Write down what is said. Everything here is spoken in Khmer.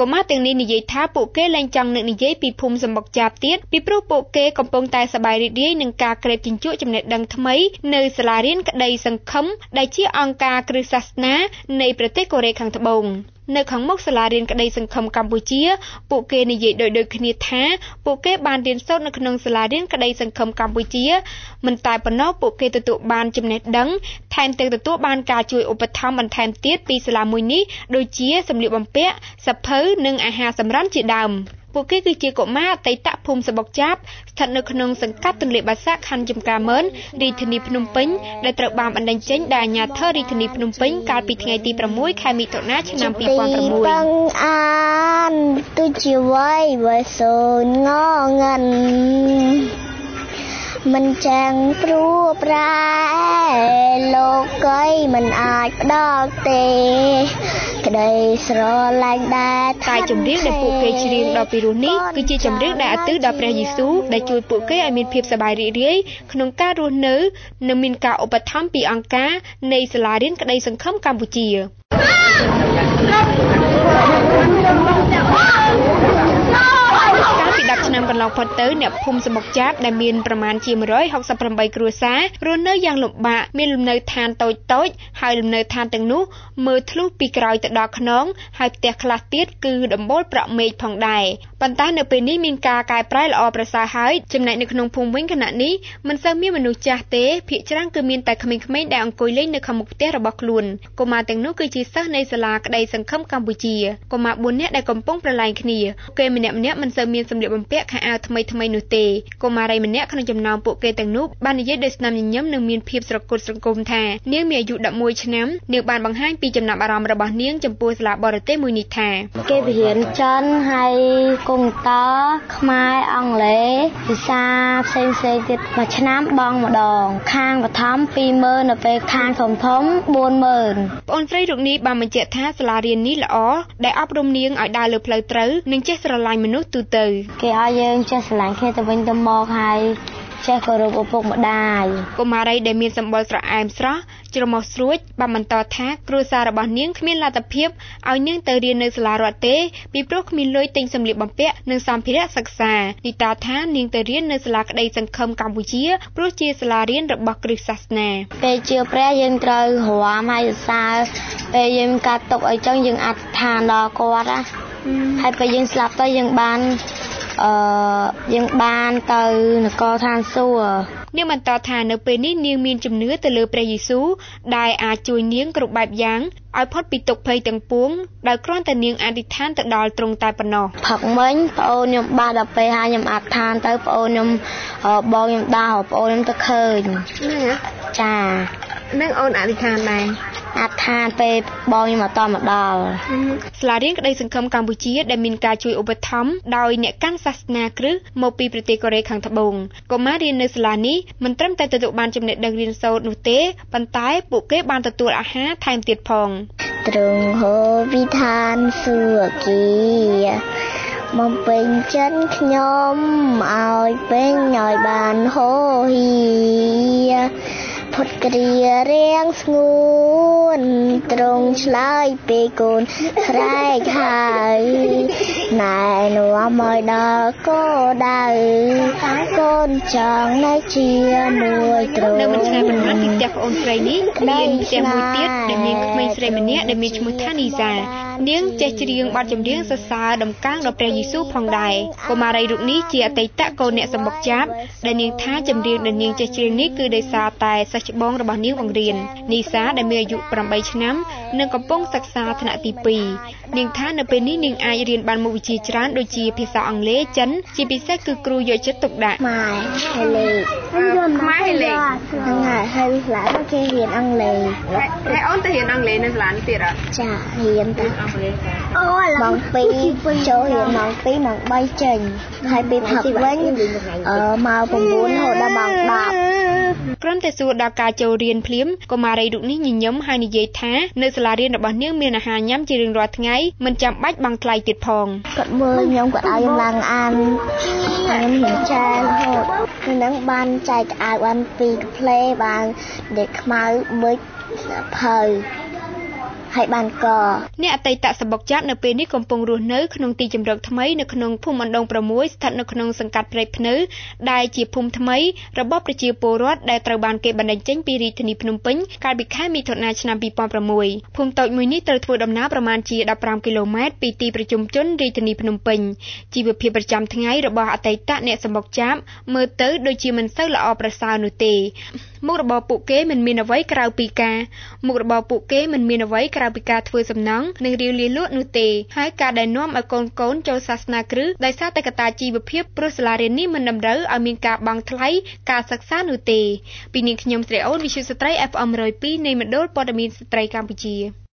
កុមារទាំងនេះនិយាយថាពួកគេលែងចង់នឹកនិយាយពីភូមិសំបុកចាបទៀតពីព្រោះពួកគេកំពុងតែសប្បាយរីករាយនឹងការក្រេបជញ្ជក់ចំណេះដឹងថ្មីនៅសាលារៀនក្តីសង្ឃឹមដែលជាអង្គការគ្រឹះសាសនានៃប្រទេសកូរ៉េខាងត្បូងនៅខាងមុខសាលារៀនក្តីសង្ឃឹមកម្ពុជាពួកគេនិយាយដូចគ្នាថាពួកគេបានរៀនសូត្រនៅក្នុងសាលារៀនក្តីសង្ឃឹមកម្ពុជាមិនតែប៉ុណ្ណោះពួកគេទទួលបានចំណេះដឹងថែមទាំងទទួលបានការជួយឧបត្ថម្ភបន្ថែមទៀតពីសាលាមួយនេះដូចជាសម្លៀកបំពាក់សៀវភៅនិងអាហារសម្រន់ជាដើមពួកគេគឺជាកុមារអតីតភូមិសំបុកចាបស្ថិតនៅក្នុងសង្កាត់ទន្លេបាសាក់ខណ្ឌចំការម៉ឺនរាជធានីភ្នំពេញដែលត្រូវបានបណ្តេញចេញដោយអាជ្ញាធររាជធានីភ្នំពេញកាលពីថ្ងៃទី6ខែមិថុនាឆ្នាំ2006 ទាំងអានទុជាវ័យវសូនងងឹនមិនចាំងព្រោះប្រែលោកីមិនអាចផ្ដល់ទេក្តីស្រឡាញ់ដែរតែចម្រៀងដែលពួកគេច្រៀងដល់ពីរោះនេះគឺជាចម្រៀងដែលឧទ្ទិសដល់ព្រះយេស៊ូវដែលជួយពួកគេឲ្យមានភាពសប្បាយរីករាយក្នុងការរស់នៅនិងមានការឧបត្ថម្ភពីអង្គការនៃសាលារៀនក្តីសង្ឃឹមកម្ពុជាពី10ឆ្នាំកន្លងផុតទៅអ្នកភូមិសំបុកចាបដែលមានប្រមាណជា168គ្រួសាររស់នៅយ៉ាងលំបាកមានលំនៅឋានតូចៗហើយលំនៅឋានទាំងនោះមើលធ្លុះពីក្រោយទៅដល់ខ្នងហើយផ្ទះខ្លះទៀតគឺដំបូលប្រក់មេឃផងដែរប៉ុន្តែនៅពេលនេះមានការកែប្រែល្អប្រសើរហើយចំណែកនៅក្នុងភូមិវិញខណៈនេះមិនសូវមានមនុស្សចាស់ទេភាគច្រើនគឺមានតែក្មេងៗដែលអង្គុយលេងនៅខាងមុខផ្ទះរបស់ខ្លួនកុមារទាំងនោះគឺជាសិស្សនៃសាលាក្តីសង្ឃឹមកម្ពុជាកុមារ4នាក់ដែលកំពុងប្រឡែងគ្នាគេម្នាក់ៗមិនសូវមានសម្លៀកបំពាក់ខោអាវថ្មីៗនោះទេកុមារីម្នាក់ក្នុងចំណោមពួកគេទាំងនោះបាននិយាយដោយស្នាមញញឹមនិងមានភាពស្រគត់ស្រគំថានាងមានអាយុ11ឆ្នាំនាងបានបង្ហាញពីចំណាប់អារម្មណ៍របស់នាងចំពោះសាលាបរទេសមួយនេះថាគេរៀនចិនហើយកុងតើខ្មែរអង់គ្លេសភាសាផ្សេងៗទៀតមួយឆ្នាំបងម្ដងខាងបឋម 20000 នៅពេលខាងធំ 40000 បងអូនស្រីរូបនេះបានបញ្ជាក់ថាសាលារៀននេះល្អដែលអប់រំនាងឲ្យដើរលើផ្លូវត្រូវនិងចេះស្រឡាញ់មនុស្សទូទៅគេឲ្យយើងចេះស្រឡាញ់គ្នាទៅវិញទៅមកហើយចេះគោរពឪពុកម្ដាយកុមារីដែលមានសម្បុរស្រអែមស្រស់ច្រមុះស្រួចបានបន្តថាគ្រួសាររបស់នាងគ្មានលទ្ធភាពឲ្យនាងទៅរៀននៅសាលារដ្ឋទេពីព្រោះគ្មានលុយទិញសម្លៀកបំពាក់និងសម្ភារៈសិក្សានីតាថានាងទៅរៀននៅសាលាក្តីសង្ឃឹមកម្ពុជាព្រោះជាសាលារៀនរបស់គ្រឹះសាសនាពេលជឿព្រះយើងត្រូវរាំហើយសរសើរពេលយើងកាត់ទុកអីចឹងយើងអធិដ្ឋានដល់គាត់ណាហើយពេលយើងស្លាប់ទៅយើងបានទៅនគរឋានសួគ៌នាងបន្តថានៅពេលនេះនាងមានជំនឿទៅលើព្រះយេស៊ូវដែលអាចជួយនាងគ្រប់បែបយ៉ាងឲ្យផុតពីទុក្ខភ័យទាំងពួងដោយគ្រាន់តែនាងអធិដ្ឋានទៅដល់ទ្រង់តែប៉ុណ្ណោះផឹកមិញប្អូនខ្ញុំបានដល់ពេលហើយខ្ញុំអធិដ្ឋានទៅប្អូនខ្ញុំបងខ្ញុំដើរប្អូនខ្ញុំទៅឃើញចានឹងអូនអធិដ្ឋានដែរអធិដ្ឋានពេលបងខ្ញុំមកដល់សាលារៀនក្តីសង្ឃឹមកម្ពុជាដែលមានការជួយឧបត្ថម្ភដោយអ្នកកាន់សាសនាគ្រឹះមកពីប្រទេសកូរ៉េខាងត្បូងកុមាររៀននៅសាលានេះមិនត្រឹមតែទទួលបានចំណេះដឹងរៀនសូត្រនោះទេប៉ុន្តែពួកគេបានទទួលអាហារថែមទៀតផងទ្រង់ហូវិធានសួគ៌បំពេញចិនខ្ញុំឲ្យពេញឲ្យបានហូហៀផុតគ្រារៀងស្ងួនទ្រង់ឆ្លើយពេលកូនស្រែកហើយណែនាំឲ្យដល់គោដៅកូនចង់នៅជាមួយទ្រង់នៅមិនឆ្ងាយប៉ុន្មានពីផ្ទះប្អូនស្រីនេះមានផ្ទះមួយទៀតដែលមានក្មេងស្រីម្នាក់ដែលមានឈ្មោះថានីសានាងចេះច្រៀងបទចម្រៀងសរសើរដំកើងដល់ព្រះយេស៊ូវផងដែរកុមារីរូបនេះជាអតីតកូនអ្នកសំបុកចាបដែលនាងថាចម្រៀងដែលនាងចេះច្រៀងនេះគឺដោយសារតែសិស្សច្បងរបស់នាងបង្រៀននីសាដែលមានអាយុ8ឆ្នាំនិងកំពុងសិក្សាថ្នាក់ទី2នាងថានៅពេលនេះនាងអាចរៀនបានមុខវិជ្ជាច្រើនដូចជាភាសាអង់គ្លេសចិនជាពិសេសគឺគ្រូយកចិត្តទុកដាក់ខ្មែរហើយលេខហ្នឹងហើយខ្លះគេរៀនអង់គ្លេសហើយអូនទៅរៀនអង់គ្លេសនៅសាលានេះទៀតអត់ចារៀនទៅអង់គ្លេសម៉ោង2ចូលរៀនម៉ោង2ម៉ោង3ចេញហើយពេលផឹកវិញម៉ោង9រហូតដល់ម៉ោង10 គ្រាន់តែសួរដល់ការចូលរៀនភ្លាមកុមារីរូបនេះញញឹមហើយនិយាយថានៅសាលារៀនរបស់នាងមានអាហារញ៉ាំជារៀងរាល់ថ្ងៃមិនចាំបាច់បង់ថ្លៃទៀតផងគាត់មើលខ្ញុំគាត់ឲ្យខ្ញុំឡើងអានខ្ញុំហ៊ានចែរហូតនឹងបានចែកអាវបាន2កាផ្លេបានដេកខ្មៅមើលភៅហហើយបានកអ្នកអតីតសបុកចាប់នៅពេលនេះកំពុងរស់នៅក្នុងទីជម្រកថ្មីនៅក្នុងភូមិអណ្ដូង6ស្ថិតនៅក្នុងសង្កាត់ព្រែកភ្នៅដែលជាភូមិថ្មីរបស់ប្រជាពលរដ្ឋដែលត្រូវបានគេបណ្តេញចេញពីរាជធានីភ្នំពេញកាលពីខែមិថុនាឆ្នាំ2006ភូមិតូចមួយនេះត្រូវធ្វើដំណើរប្រមាណជា15គីឡូម៉ែត្រពីទីប្រជុំជនរាជធានីភ្នំពេញជីវភាពប្រចាំថ្ងៃរបស់អតីតអ្នកសបុកចាប់មើលទៅដូចជាមិនសូវល្អប្រសើរនោះទេមុខរបរពួកគេមិនមានអ្វីក្រៅពីការធ្វើសំណង់និងរាវលាលក់នោះទេហើយការដែលនាំឲ្យកូនចូលសាសនាគ្រឹស្តដោយសារតែកត្តាជីវភាពព្រោះសាលារៀននេះមិនតម្រូវឲ្យមានការបង់ថ្លៃការសិក្សានោះទេពីនាងខ្ញុំស្រីអូនវិទ្យុស្ត្រី FM 102នៃមណ្ឌលព័ត៌មានស្ត្រីកម្ពុជា